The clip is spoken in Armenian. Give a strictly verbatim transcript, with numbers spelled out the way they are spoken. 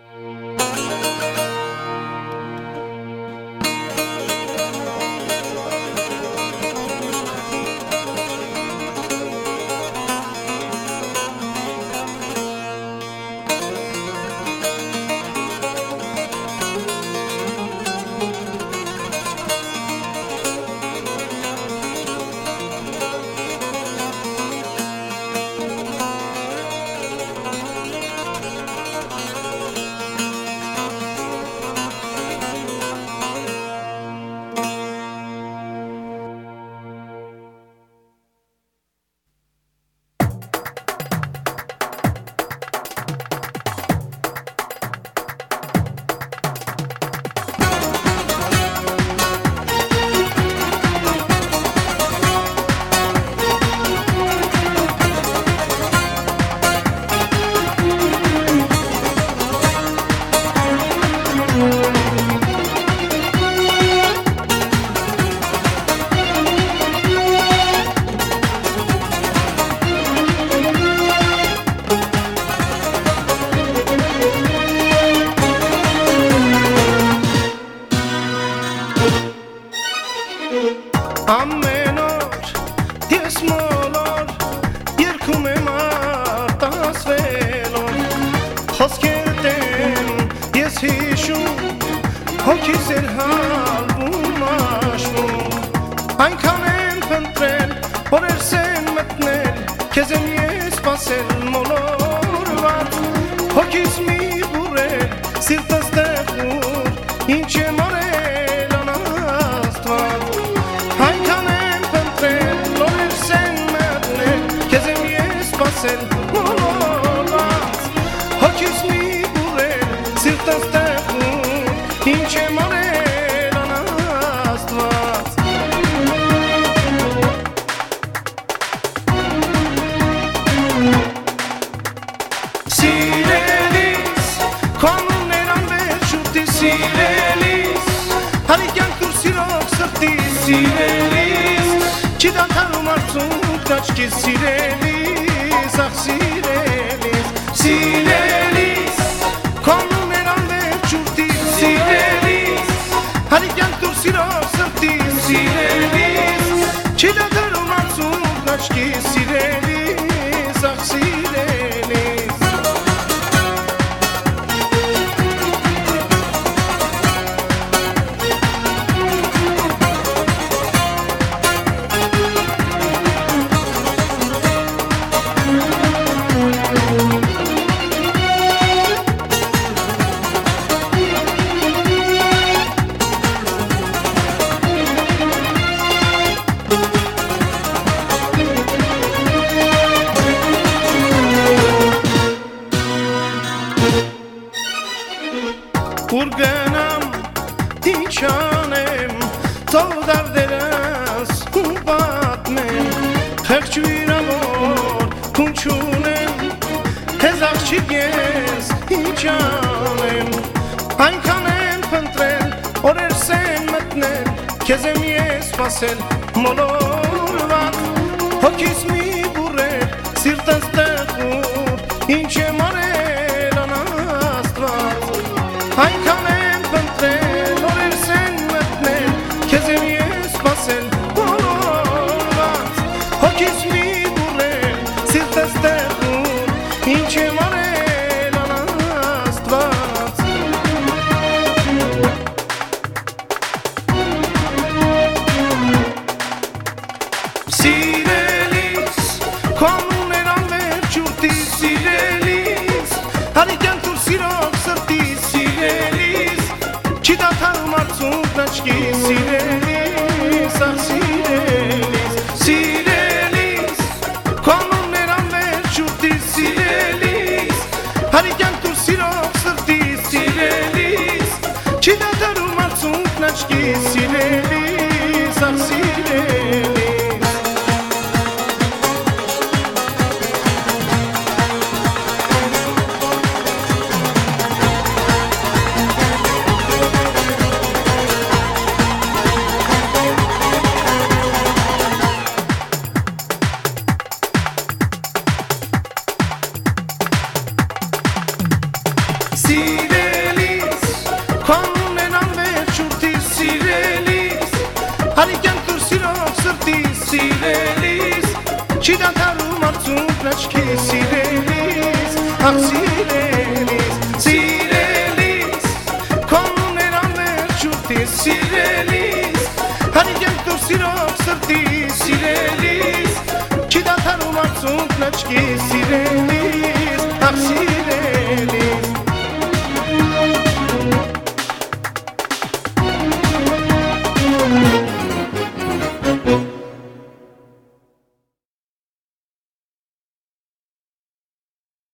Ամեն օր ես մոլոր երկում եմ արտասվելով խոսքերդ եմ ես հիշում հոգիս էր հալվում աշվում այնքան եմ փնտրել օրերս են մտնել քեզ եմ ես սպասել մոլորված հոգիս մի բուրել սիրտս տեղուր ինչ եմ արել անաստված Մոլորված հոգիս մի բուրել սիրտս տեղում ինչ եմ արել անաստված Սիրելիս քո անունն անվերջ շուտի սիրելիս հարի կյանք դուր սիրող սրտի սիրելիս չի դադարում արցունքն աչքիս սիրելիս ախ սիրելիս սիրելիս քո անունն անվերջ շուտի սիրելիս հարի կյանք դուր սիրող սրտի սիրելիս չի դադարում արցունքն աչքիս սիրելիս ախ սիրելիս Ուր գնամ, ինչ անեմ, թող դարդերս ու պատմեմ Խեղճ վիրավոր, քուն չունեմ, քեզ աղջիկ ես, ինչ անեմ Այնքան եմ փնտրել, օրերս են մտնել, քեզ եմ ես սպասել մոլորված Հոգիս մի բուրել, սիրտս տեղուր, ինչ եմ արել անաստված Այնքան եմ փնտրել, օրերս են մտնել, քեզ եմ ես սպասել մոլորված Հոգիս մի բուրել, սիրտս տեղում, ինչ եմ արել անաստված Սիրելիս, քո անունն անվերջ շուտի սիրելիս Հարի կյանք դուր սիրող սրտի սիրելիս Չի դադարում արցունքն աչքիս սիրելիս ախ սիրելիս Սիրելիս, քո անունն անվերջ շուտի սիրելիս Հարի կյանք դուր սիրող սրտի սիրելիս Չի դադարում արցունքն աչքիս սիրելիս ախ սիրելիս See Konuneran veçurti sirelis Hariken tur sirok sırti sirelis Çida taru marțun plăci sirelis Ah sirelis, sirelis Konuneran veçurti sirelis Hariken tur sirok sırti sirelis Çida taru marțun plăci sirelis